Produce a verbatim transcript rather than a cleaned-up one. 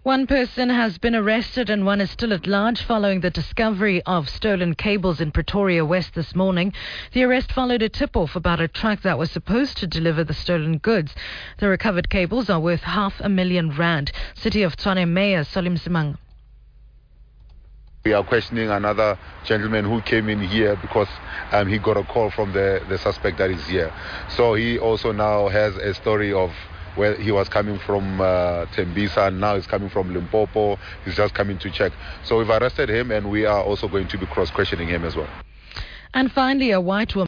One person has been arrested and one is still at large following the discovery of stolen cables in Pretoria West this morning. The arrest followed a tip-off about a truck that was supposed to deliver the stolen goods. The recovered cables are worth half a million rand. City of Tshwane Mayor Solim Simang. We are questioning another gentleman who came in here because um, he got a call from the, the suspect that is here. So he also now has a story of where he was coming from uh, Tembisa, and now he's coming from Limpopo. He's just coming to check. So we've arrested him and we are also going to be cross-questioning him as well. And finally, a white woman